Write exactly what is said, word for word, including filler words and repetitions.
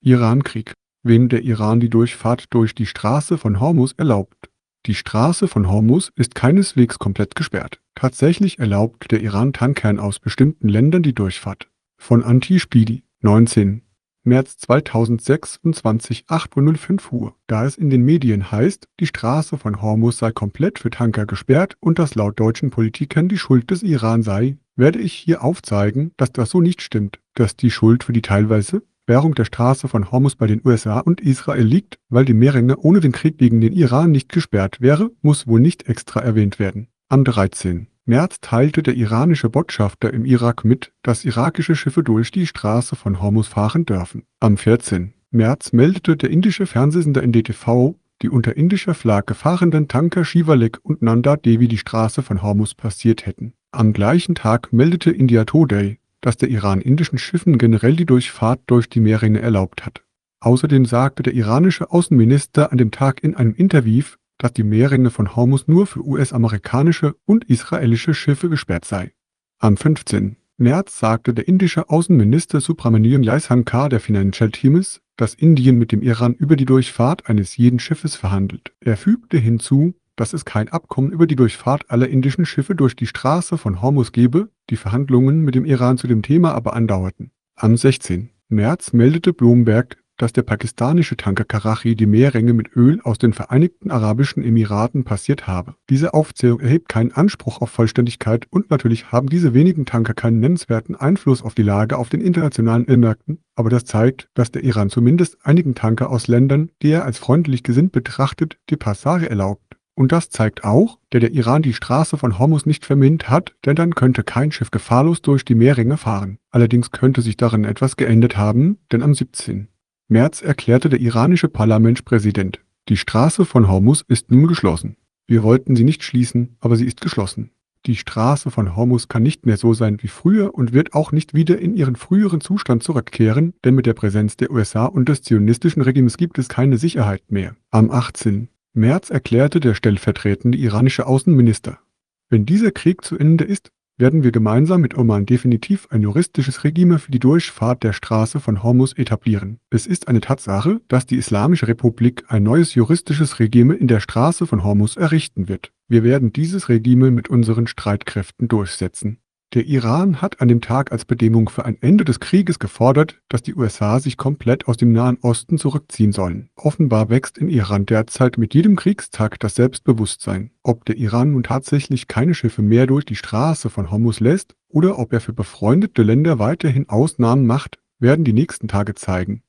Irankrieg. Wem der Iran die Durchfahrt durch die Straße von Hormuz erlaubt. Die Straße von Hormuz ist keineswegs komplett gesperrt. Tatsächlich erlaubt der Iran Tankern aus bestimmten Ländern die Durchfahrt. Von Anti-Speedy, neunzehnten März zweitausendsechsundzwanzig, acht Uhr null fünf Uhr. Da es in den Medien heißt, die Straße von Hormuz sei komplett für Tanker gesperrt und dass laut deutschen Politikern die Schuld des Iran sei, werde ich hier aufzeigen, dass das so nicht stimmt, dass die Schuld für die teilweise Sperrung der Straße von Hormuz bei den U S A und Israel liegt, weil die Meerenge ohne den Krieg gegen den Iran nicht gesperrt wäre, muss wohl nicht extra erwähnt werden. Am dreizehnten März teilte der iranische Botschafter im Irak mit, dass irakische Schiffe durch die Straße von Hormuz fahren dürfen. Am vierzehnten März meldete der indische Fernsehsender N D T V, die unter indischer Flagge fahrenden Tanker Shivalek und Nanda Devi die Straße von Hormuz passiert hätten. Am gleichen Tag meldete India Today, dass der Iran indischen Schiffen generell die Durchfahrt durch die Meerenge erlaubt hat. Außerdem sagte der iranische Außenminister an dem Tag in einem Interview, dass die Meerenge von Hormuz nur für U S-amerikanische und israelische Schiffe gesperrt sei. Am fünfzehnten März sagte der indische Außenminister Subramaniam Jaishankar der Financial Times, dass Indien mit dem Iran über die Durchfahrt eines jeden Schiffes verhandelt. Er fügte hinzu, dass es kein Abkommen über die Durchfahrt aller indischen Schiffe durch die Straße von Hormuz gebe, die Verhandlungen mit dem Iran zu dem Thema aber andauerten. Am sechzehnten März meldete Bloomberg, dass der pakistanische Tanker Karachi die Meerenge mit Öl aus den Vereinigten Arabischen Emiraten passiert habe. Diese Aufzählung erhebt keinen Anspruch auf Vollständigkeit und natürlich haben diese wenigen Tanker keinen nennenswerten Einfluss auf die Lage auf den internationalen Märkten, aber das zeigt, dass der Iran zumindest einigen Tanker aus Ländern, die er als freundlich gesinnt betrachtet, die Passage erlaubt. Und das zeigt auch, dass der Iran die Straße von Hormuz nicht vermint hat, denn dann könnte kein Schiff gefahrlos durch die Meerenge fahren. Allerdings könnte sich darin etwas geändert haben, denn am siebzehnten März erklärte der iranische Parlamentspräsident, die Straße von Hormuz ist nun geschlossen. Wir wollten sie nicht schließen, aber sie ist geschlossen. Die Straße von Hormuz kann nicht mehr so sein wie früher und wird auch nicht wieder in ihren früheren Zustand zurückkehren, denn mit der Präsenz der U S A und des zionistischen Regimes gibt es keine Sicherheit mehr. Am achtzehnten März erklärte der stellvertretende iranische Außenminister, wenn dieser Krieg zu Ende ist, werden wir gemeinsam mit Oman definitiv ein juristisches Regime für die Durchfahrt der Straße von Hormuz etablieren. Es ist eine Tatsache, dass die Islamische Republik ein neues juristisches Regime in der Straße von Hormuz errichten wird. Wir werden dieses Regime mit unseren Streitkräften durchsetzen. Der Iran hat an dem Tag als Bedingung für ein Ende des Krieges gefordert, dass die U S A sich komplett aus dem Nahen Osten zurückziehen sollen. Offenbar wächst in Iran derzeit mit jedem Kriegstag das Selbstbewusstsein. Ob der Iran nun tatsächlich keine Schiffe mehr durch die Straße von Hormuz lässt oder ob er für befreundete Länder weiterhin Ausnahmen macht, werden die nächsten Tage zeigen.